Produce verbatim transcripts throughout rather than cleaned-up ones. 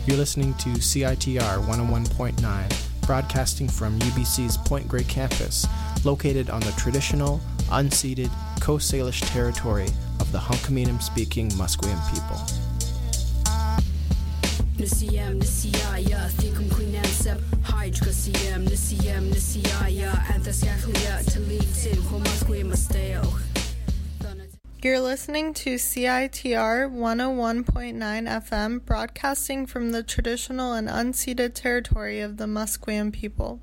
You're listening to C I T R one oh one point nine, broadcasting from U B C's Point Grey campus, located on the traditional, unceded Coast Salish territory of the Hunkaminam-speaking Musqueam people. Nisiyam nisiyaya thikum kuinansab hydrocasium nisiyam nisiyaya anthascaflia talitin homasquimasteo. You're listening to C I T R one oh one point nine F M, broadcasting from the traditional and unceded territory of the Musqueam people.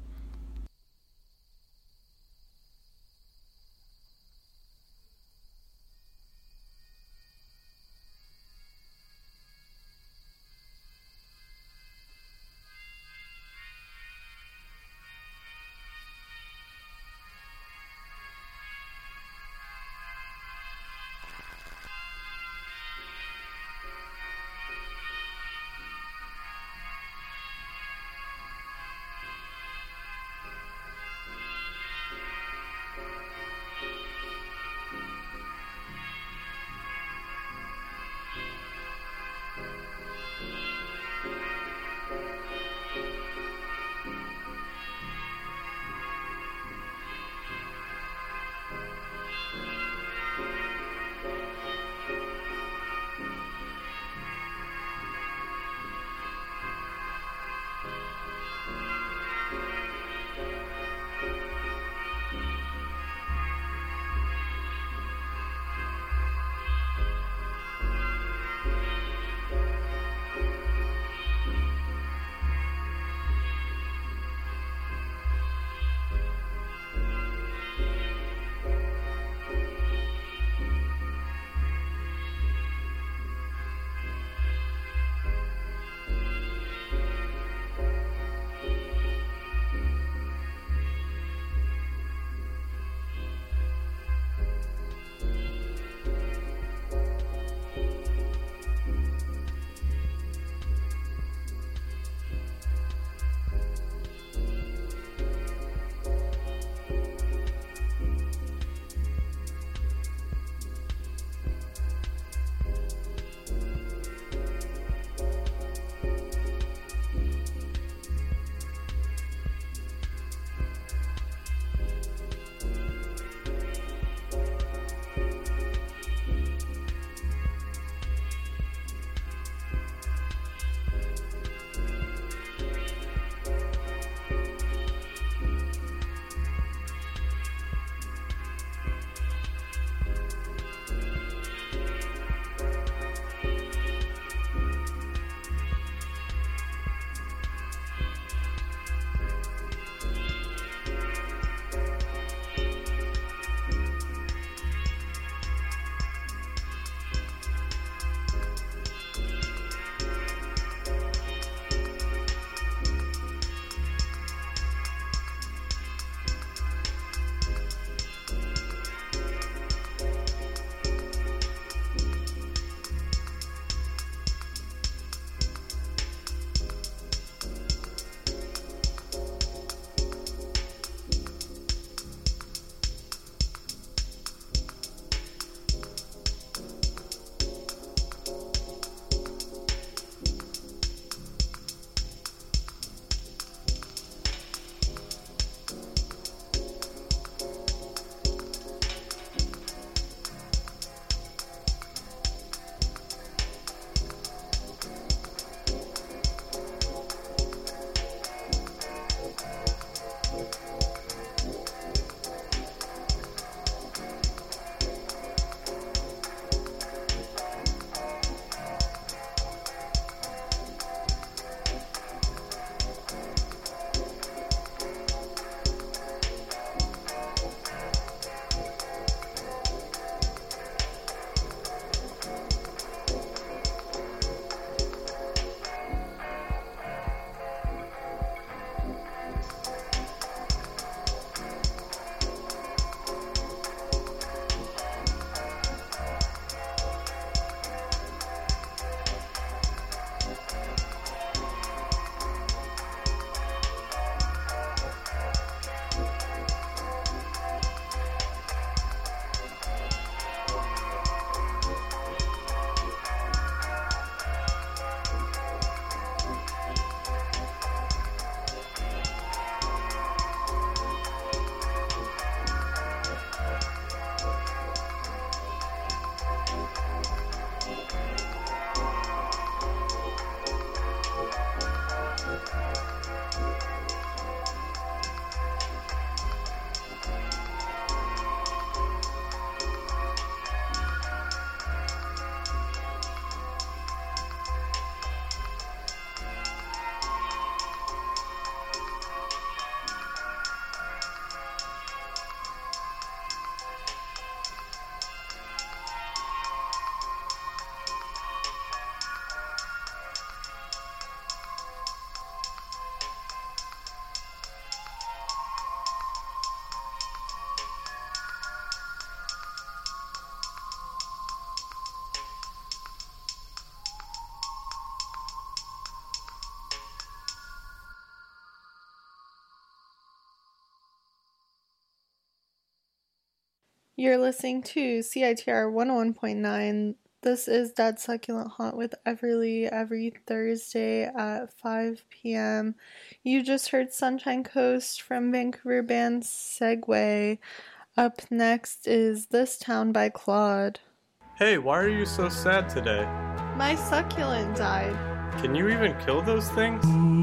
You're listening to C I T R one oh one point nine. This is Dead Succulent Haunt with Everly every Thursday at five p.m. You just heard Sunshine Coast from Vancouver band Segway. Up next is This Town by Claude. Hey, why are you so sad today? My succulent died. Can you even kill those things?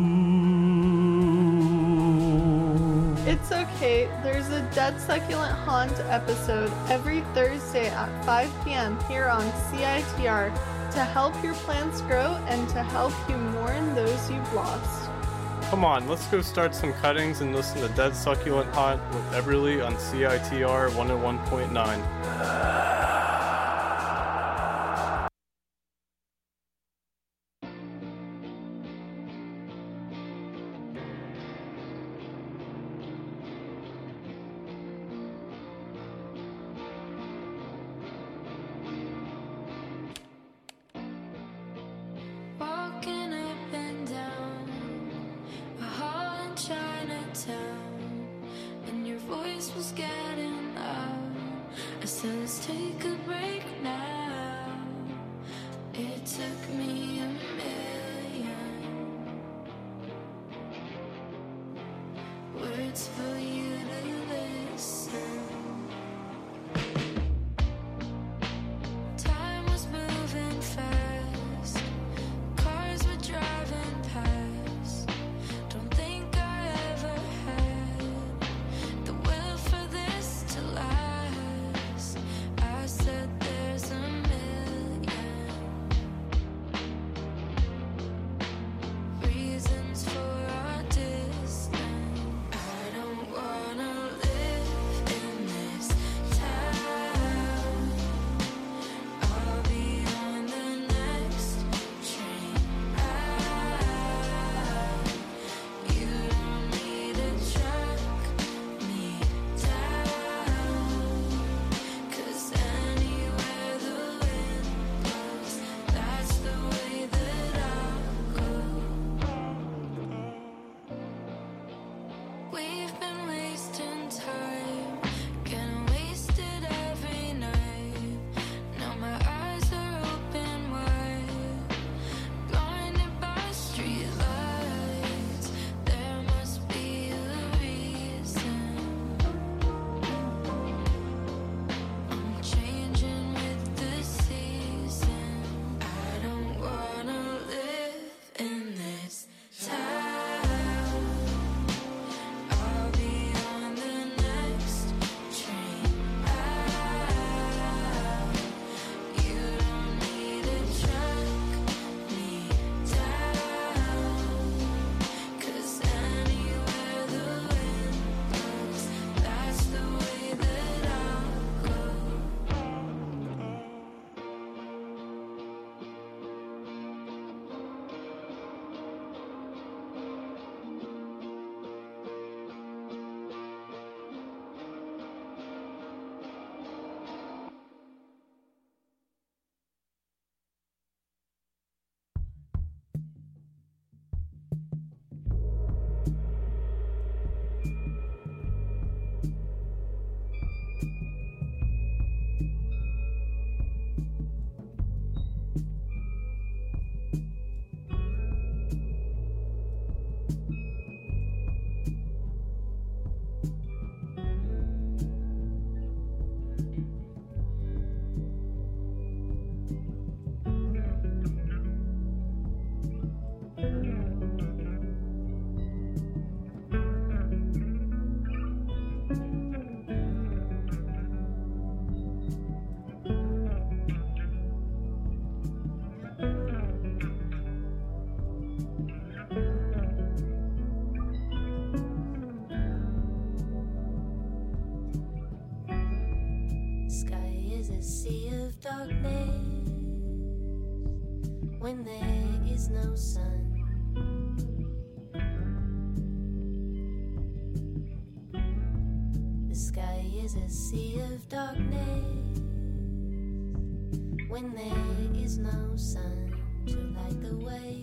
It's okay. There's a Dead Succulent Haunt episode every Thursday at five p.m. here on C I T R to help your plants grow and to help you mourn those you've lost. Come on, let's go start some cuttings and listen to Dead Succulent Haunt with Everly on C I T R one oh one point nine. When there is no sun, the sky is a sea of darkness. When there is no sun to light the way,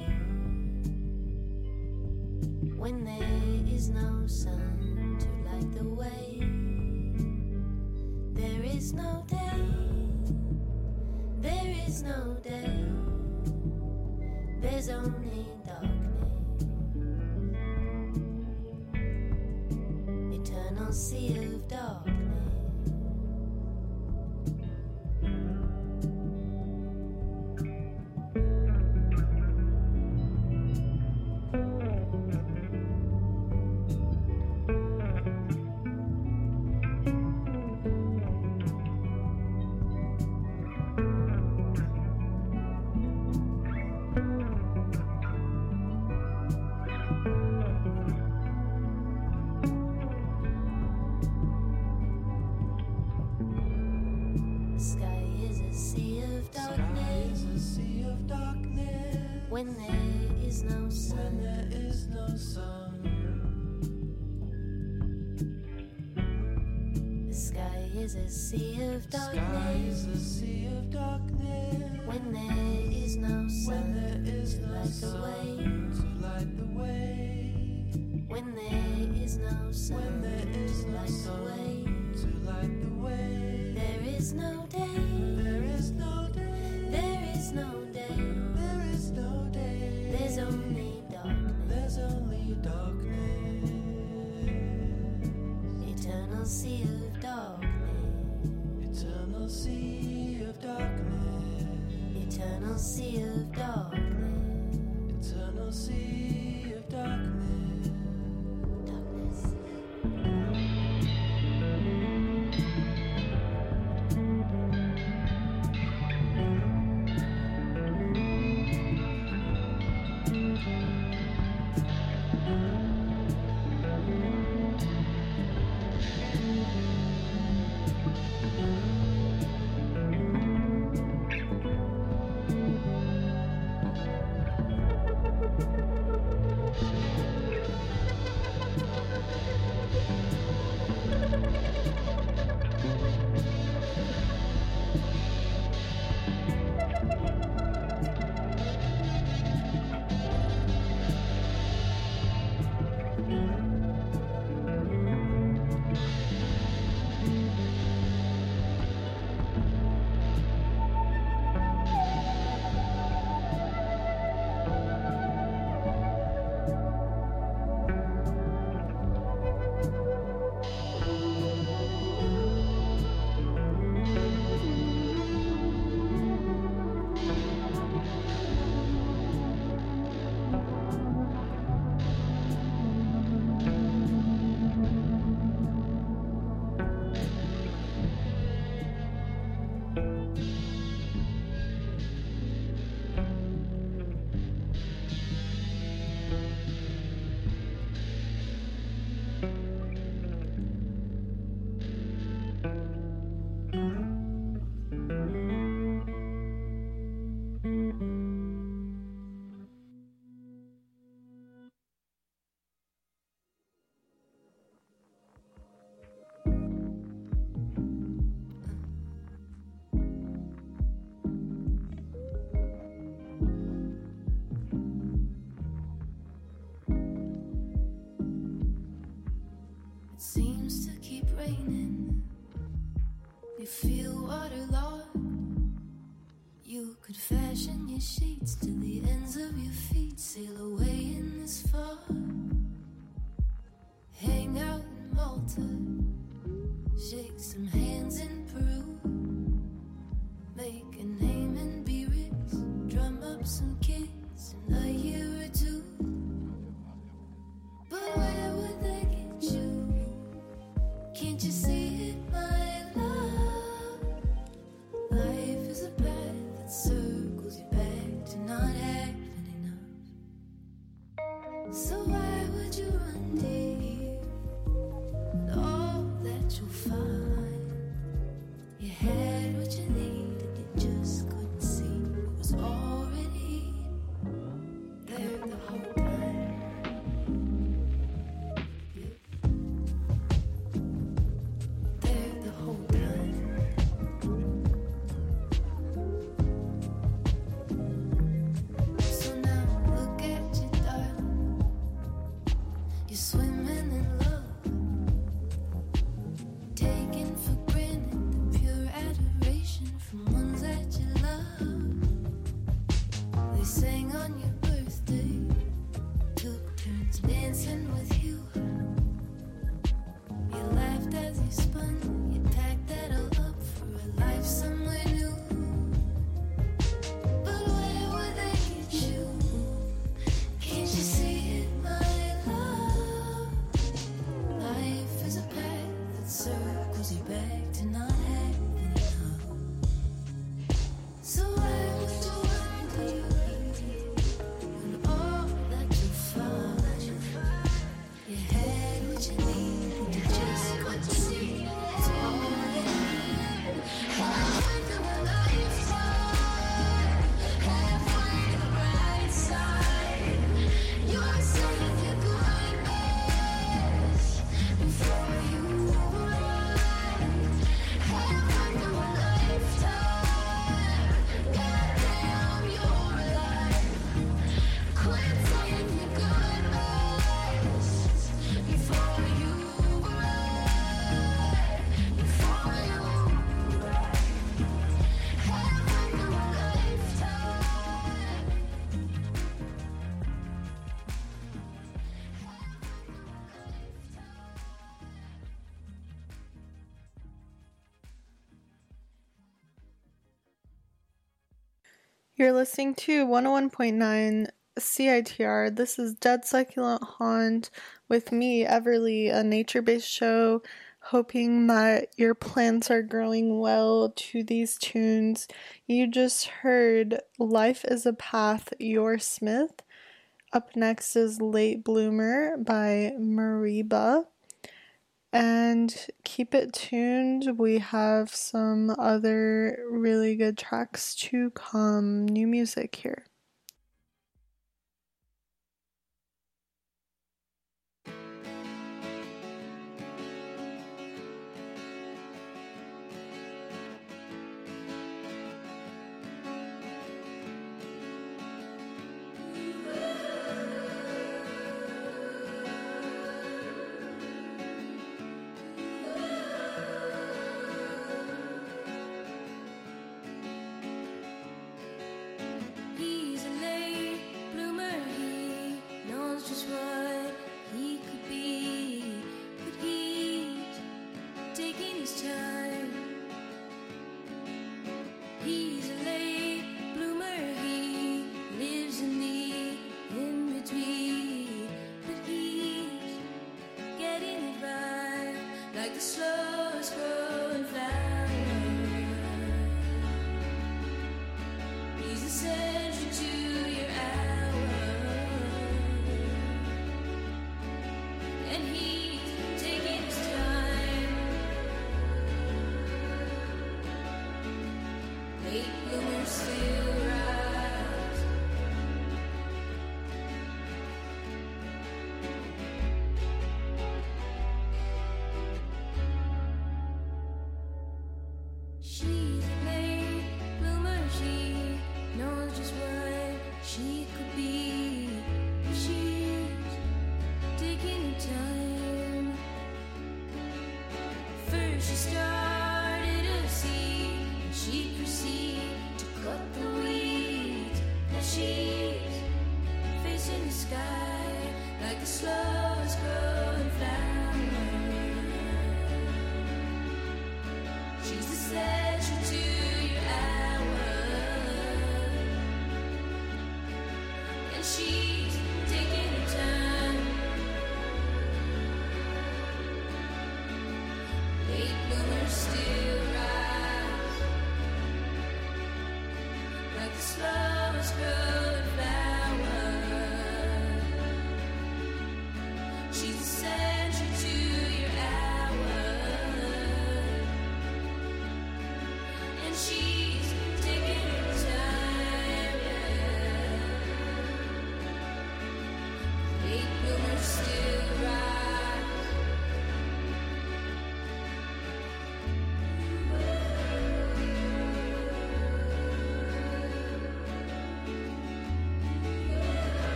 when there is no sun to light the way, there is is no day. There is no day. There's only darkness. Eternal sea of darkness. When there is no sun, when there is no sun, the sky is a sea of darkness. Sky is a sea of darkness. When there is no sun, when there is to no light sun, the way, to light the way. When there is no sun, when there is no light sun, the way, to light the way. There is no day. There is no day. There is no day. No day. There's only darkness. There's only darkness. Eternal sea of darkness. Eternal sea of darkness. Eternal sea of darkness. Eternal sea of darkness. Darkness. Seems to keep raining. You feel waterlogged. You could fashion your sheets to the ends of your feet. Sail away in this fog. Hang out in Malta. Shake some hands in Peru. Make a name and be rich. Drum up some kids in a year or two. But where would they get you? Can't you see it, my love? Life is a path that circles you back to not having enough. So why would you run deep? And all that you'll find, you had what you needed, you just couldn't see what was already You're listening to one oh one point nine C I T R. This is Dead Succulent Haunt with me, Everly, a nature-based show, hoping that your plants are growing well to these tunes. You just heard Life is a Path, Your Smith. Up next is Late Bloomer by Mariba. And keep it tuned. We have some other really good tracks to come. New music here.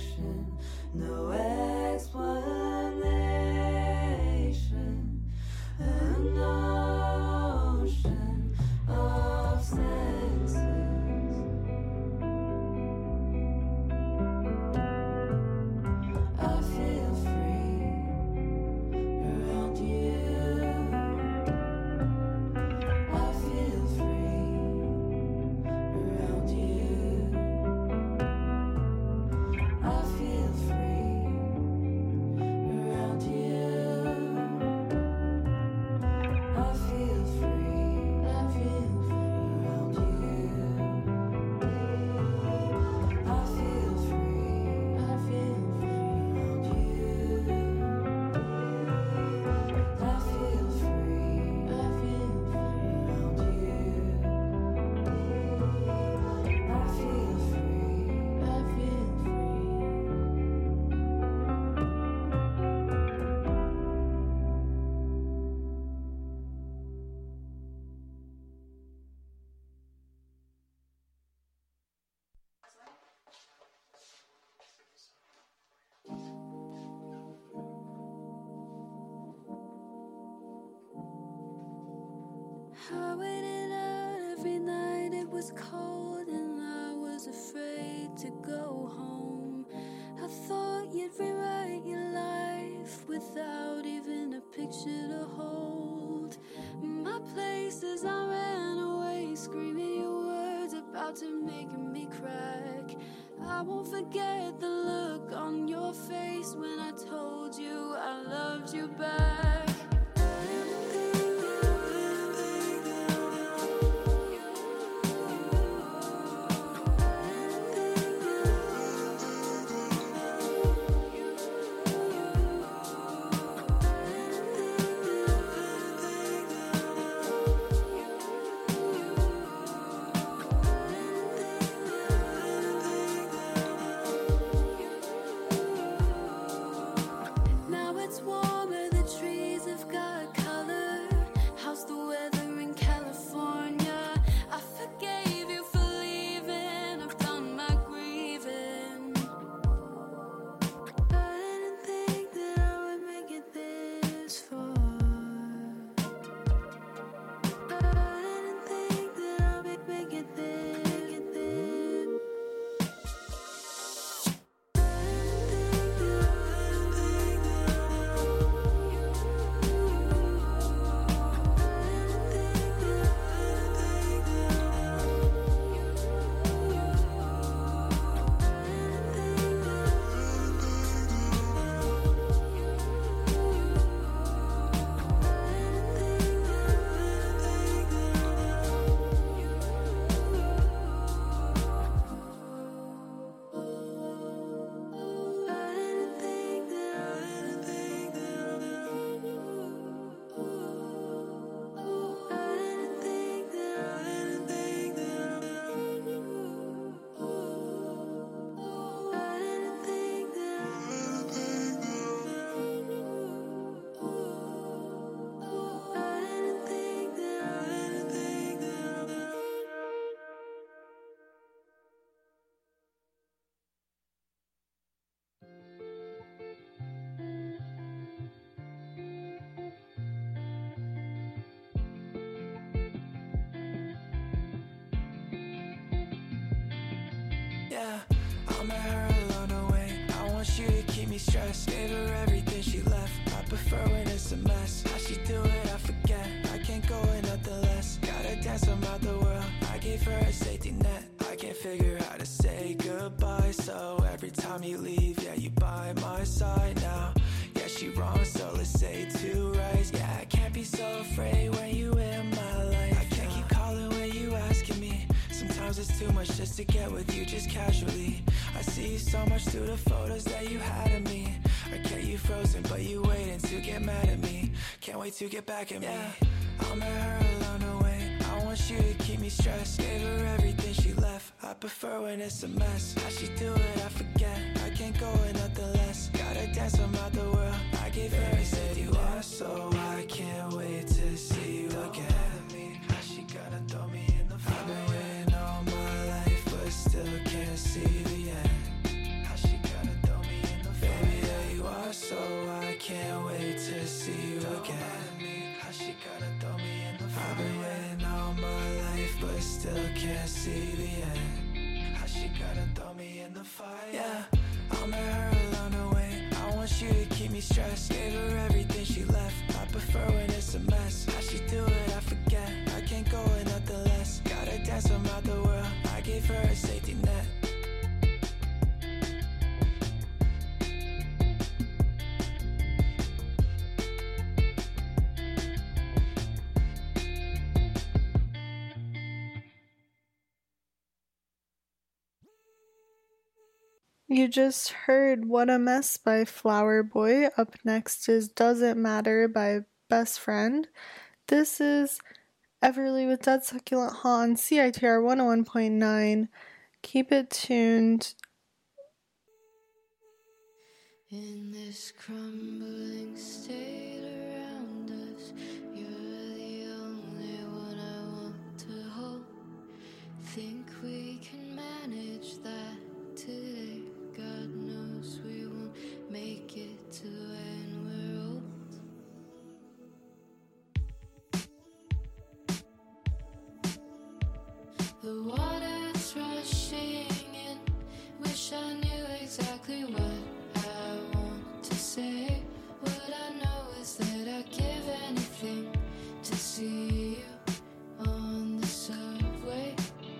action, no explanation, an ocean of senses. I feel free around you. I feel free around you. I feel free around you. I feel free. I feel free around you. I feel free. I feel free around you. I feel free. I feel free around you. I feel free. I feel free. I waited out every night, it was cold and I was afraid to go home. I thought you'd rewrite your life without even a picture to hold. My places I ran away, screaming your words about to make me crack. I won't forget the look on your face when I told you I loved you back. Now it's warmer, the trees have got color. How's the weather in California? I forgave you for leaving, I've done my grieving. I didn't think that I would make it this far. I didn't think that I would make it this, get this. Yeah, I met her along the way. I want you to keep me stressed. Gave her everything she left. I prefer when it's a mess. How she do it, I forget. I can't go with nothing less. Gotta dance around the world. I gave her a safety net. I can't figure out how to say goodbye. So every time you leave, yeah, you by my side now. Yeah, she wrong, so let's say two rights. Yeah, I can't be so afraid when you in my life. I can't keep calling when you asking me. Sometimes it's too much just to get with you, just casually. I see so much through the photos that you had of me. I get you frozen, but you waiting to get mad at me. Can't wait to get back at Yeah. me. I met her along the way. I want you to keep me stressed. Gave her everything she left. I prefer when it's a mess. How she do it, I forget. I can't go with nothing less. Gotta dance around the world. I gave her a said you are, so I can't wait to see you again. How she gotta throw me in the fire. I've been waiting all my life, but still can't see the end. How she gotta me stressed. Gave her everything she left. I prefer when it's a mess. How she do it, I forget. I can't go with nothing less. Gotta dance from out the world. I gave her a safety net. You just heard What a Mess by Flower Boy. Up next is Doesn't Matter by Best Friend. This is Everly with Dead Succulent Hot on C I T R one oh one point nine. Keep it tuned. In this crumbling state around us, you're the only one I want to hold. Think we can manage that today. God knows we won't make it to when we're old. The water's rushing in. Wish I knew exactly what I want to say. What I know is that I'd give anything to see you on the subway.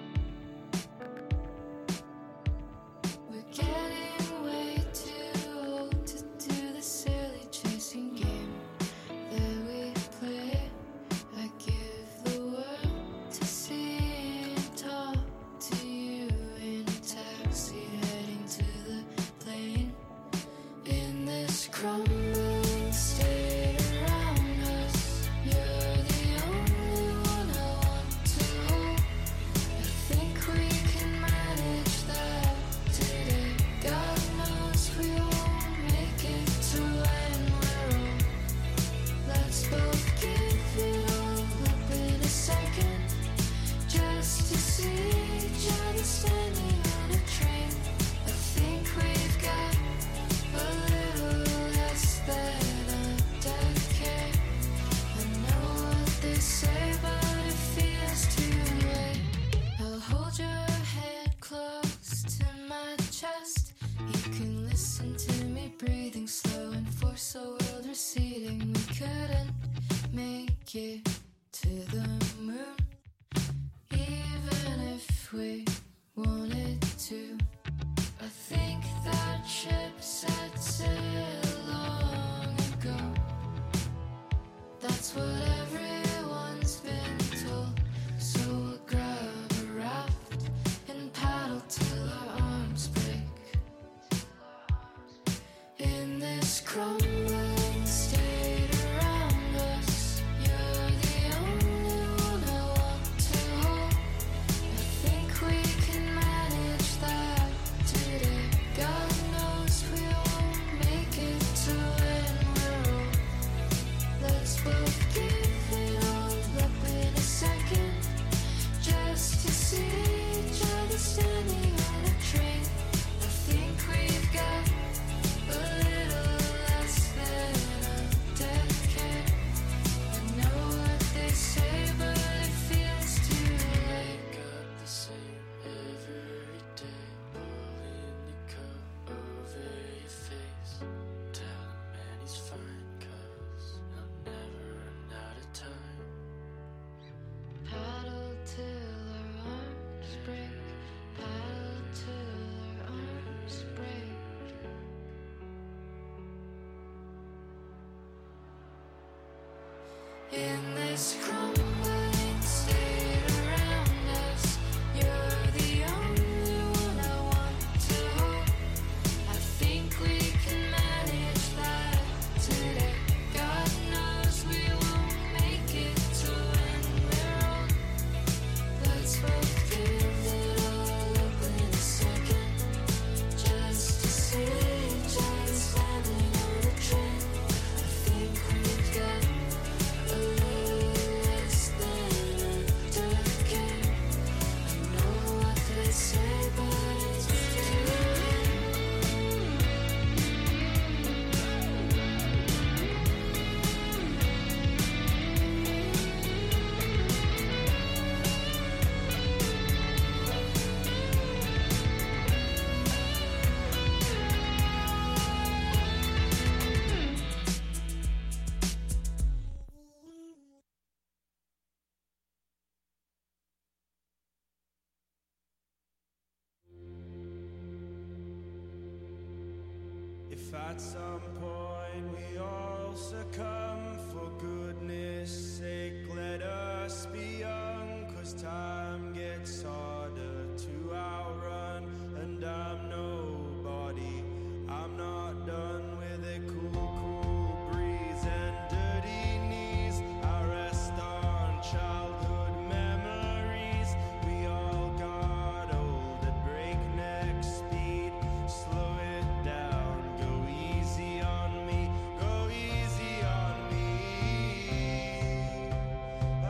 We're getting way too old to do the silly chasing game that we play. I give the world to see and talk to you in a taxi heading to the plane. In this crumbling state around us, you're the only one I want to hold. I think we can manage that today. God knows we won't make it to when we're old. Let's both give it all up in a second, just to see each other standing on a train. I think we've got a little less than a decade. I know what they say, but it feels too late. I'll hold your head close to my chest. You can listen to me breathing slow and force a world receding. We couldn't make it to the moon, even if we wanted to. I think that ship set sail long ago. That's what everyone's been told. So we'll grab a raft and paddle till our arms break. In this crumbling state around us, you're the only one I want to hold. I think we can manage that today. God knows we won't make it to when we're old. Let's both give it all up in a second, just to see each other standing on a train. I think we've got a little less than a decade. I know what they say, but it feels too late. Got the same every day, pulling the cup over your face. Tell him man he's fine, cause I'll never run out of time. Paddle till our arms break, paddle till our arms break. In this crumbling state around us, you're the only one I want to hold. I think we can manage that today. God knows we won't make it to when we're old. Let's both give it all up in a second, just to see each other standing on a train. I think we've got a little At some point we all succumb. For goodness sake, let us be young, 'cause time gets harder to outrun. And I'm nobody, I'm not done with a cool, cool breeze and dirty knees. I rest on childhood memories. We all got old at breakneck speed. Slow it down, go easy on me, go easy on me. Ah,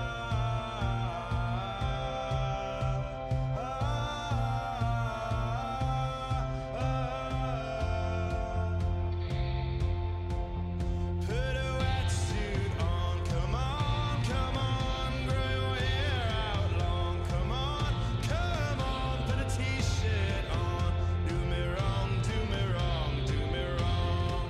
ah, ah, ah. Put a wetsuit on, come on, come on, grow your hair out long, come on, come on, put a t-shirt on, do me wrong, do me wrong, do me wrong.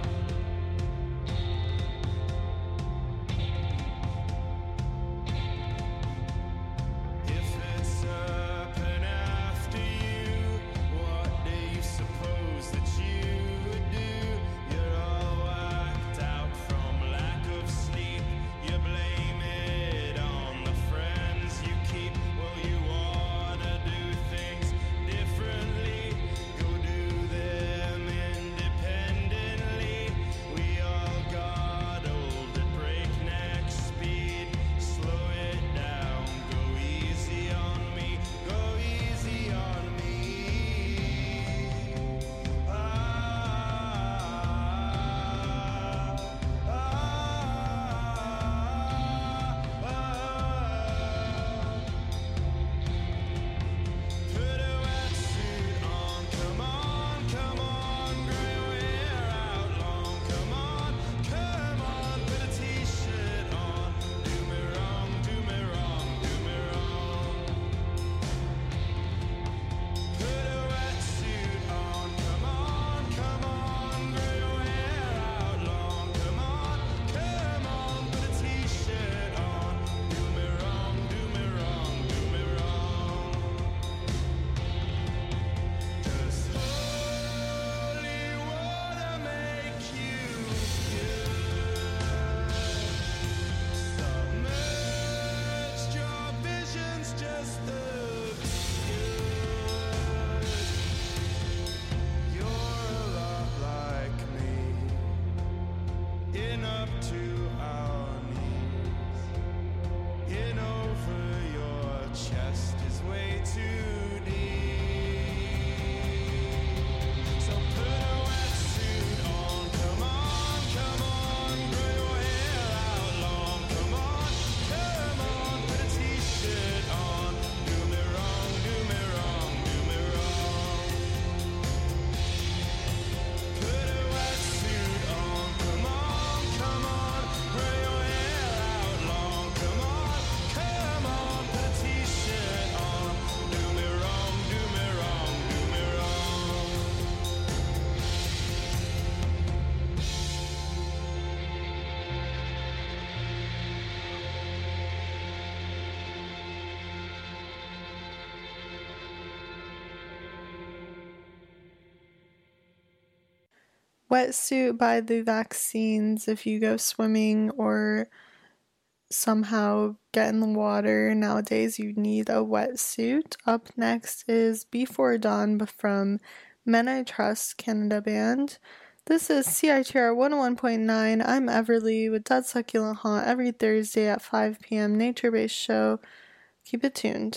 If it's up and after you, what do you suppose that you would do? You're all whacked out from lack of sleep. You blame it on the friends you keep. Well, you wanna do things differently. Go do them independently. We all got old at breakneck speed. Slow it down, go easy on me, go easy on me. Ah, ah, ah, ah. Put a wetsuit on, come on, come on, grow your hair out long, come on, come on, put a t-shirt on, do me wrong, do me wrong, do me wrong. Put a wetsuit on, come on, come on, grow your hair out long, come on, come on, put a t-shirt on, do me wrong, do me wrong, do me wrong. Does holy water make you good? Submerged, your visions just look good. You're a lot like me, in up to our knees. In over your chest is way too deep. So put a wetsuit on, come on, come on, grow your hair out long, come on, come on, put a t-shirt on, do me wrong, do me wrong, do me wrong. Put a wetsuit on, come on, come on, grow your hair out long, come on, come on, put a t-shirt on, do me wrong, do me wrong, do me wrong. Wetsuit by the Vaccines if you go swimming or somehow get in the water. Nowadays, you need a wetsuit. Up next is Before Dawn from Men I Trust Canada Band. This is C I T R one oh one point nine. I'm Everly with Dead Succulent Haunt every Thursday at five p.m. nature-based show. Keep it tuned.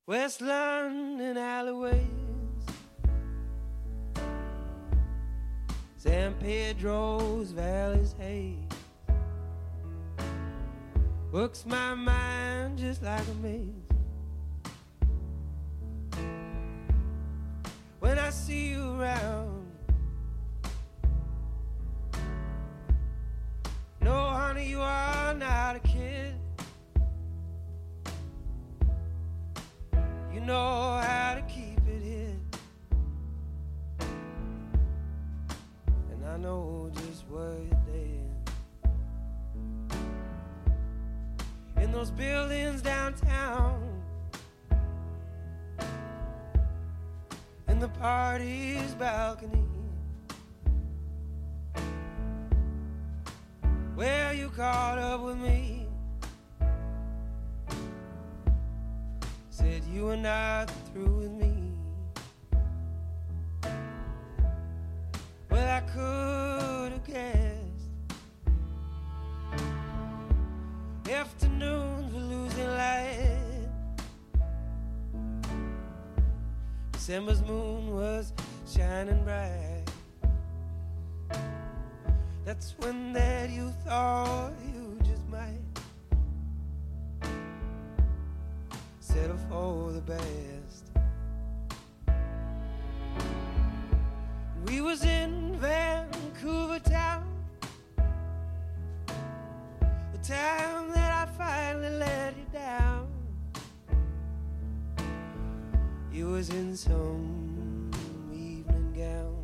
West London alleyways, San Pedro's valleys haze works my mind just like a maze. When I see you around, no honey, you are not a kid. You know how to keep it hid, and I know just where you're dead. In those buildings downtown, in the party's balcony, where you caught up with me, said you were not through with me. Well, I could have guessed afternoons were losing light. December's moon was shining bright. That's when that you thought you just might settle for the best. We was in Vancouver town, the time that I finally let you down. You was in some evening gown,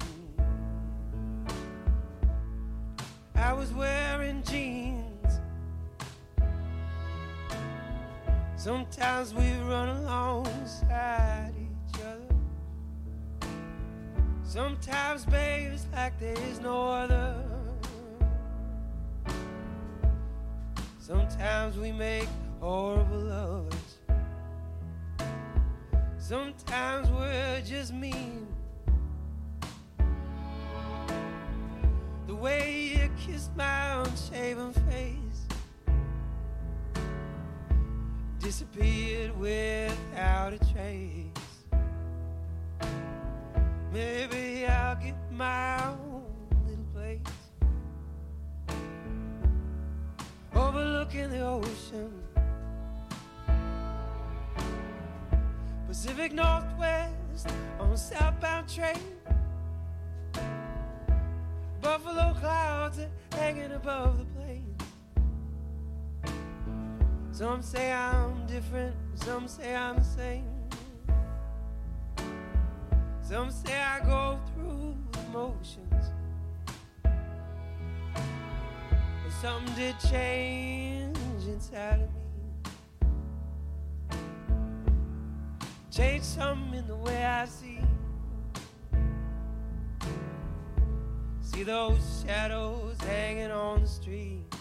I was wearing jeans. Sometimes we run alongside each other. Sometimes, babe, it's like there is no other. Sometimes we make horrible lovers. Sometimes we're just mean. The way you kissed my unshaven face disappeared without a trace. Maybe I'll get my own little place overlooking the ocean, Pacific Northwest on a southbound train. Buffalo clouds are hanging above the plains. Some say I'm different, some say I'm the same. Some say I go through the motions, but something did change inside of me. Change something in the way I see. See those shadows hanging on the streets.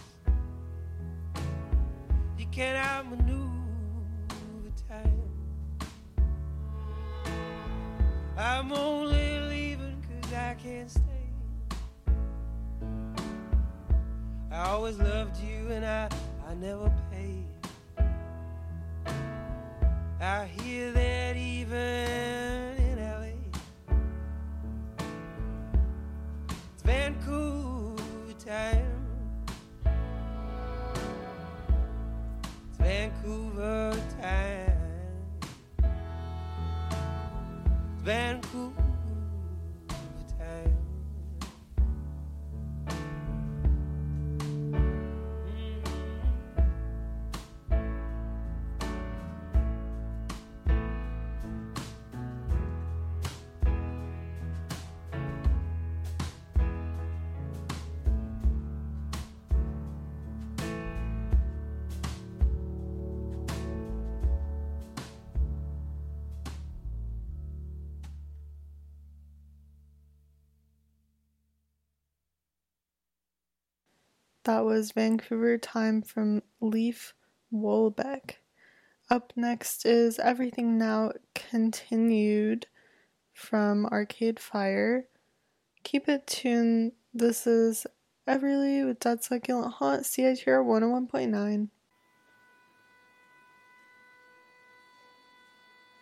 You can't outmaneuver time. I'm only leaving cause I can't stay. I always loved you and I, I never paid. I hear that even in L A it's Vancouver time. It's Vancouver time. It's Vancouver time. That was Vancouver Time from Leif Wolbeck. Up next is Everything Now Continued from Arcade Fire. Keep it tuned. This is Everly with Dead Succulent Haunt, C I T R one oh one point nine.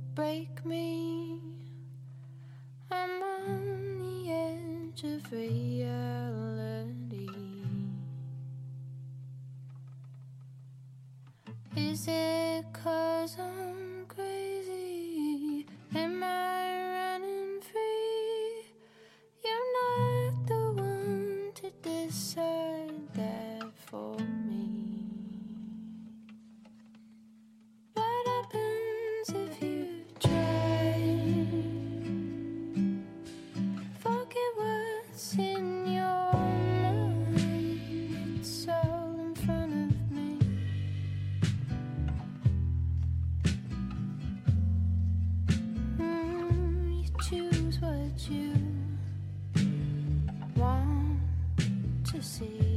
break me. I'm on the edge of reality. Is it 'cause I'm crazy? Am I running free? You're not the one to decide that for me. What happens if you try? Forget what's in your mind. It's all in front of me. Mm, you choose what you want to see.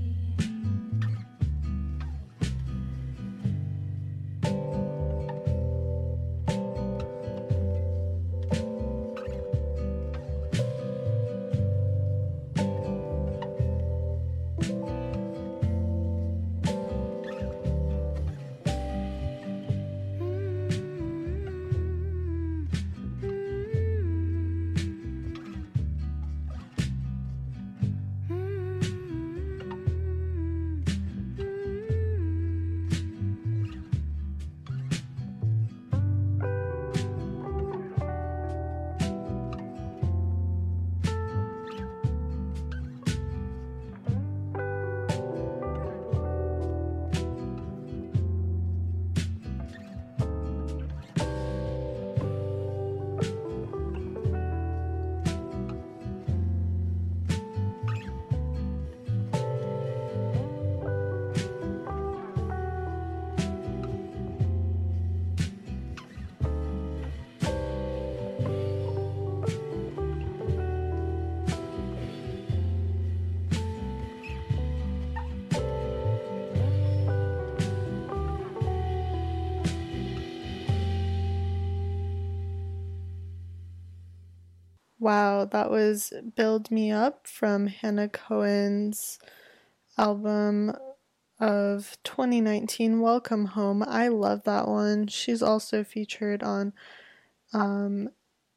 Wow, that was Build Me Up from Hannah Cohen's album of twenty nineteen, Welcome Home. I love that one. She's also featured on um,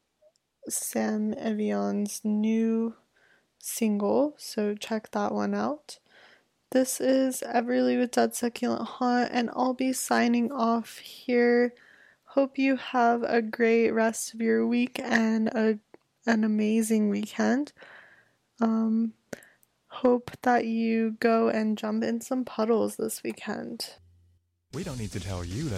Sam Evion's new single, so check that one out. This is Everly with Dead Succulent Haunt, and I'll be signing off here. Hope you have a great rest of your week and a an amazing weekend. Um, hope that you go and jump in some puddles this weekend. We don't need to tell you that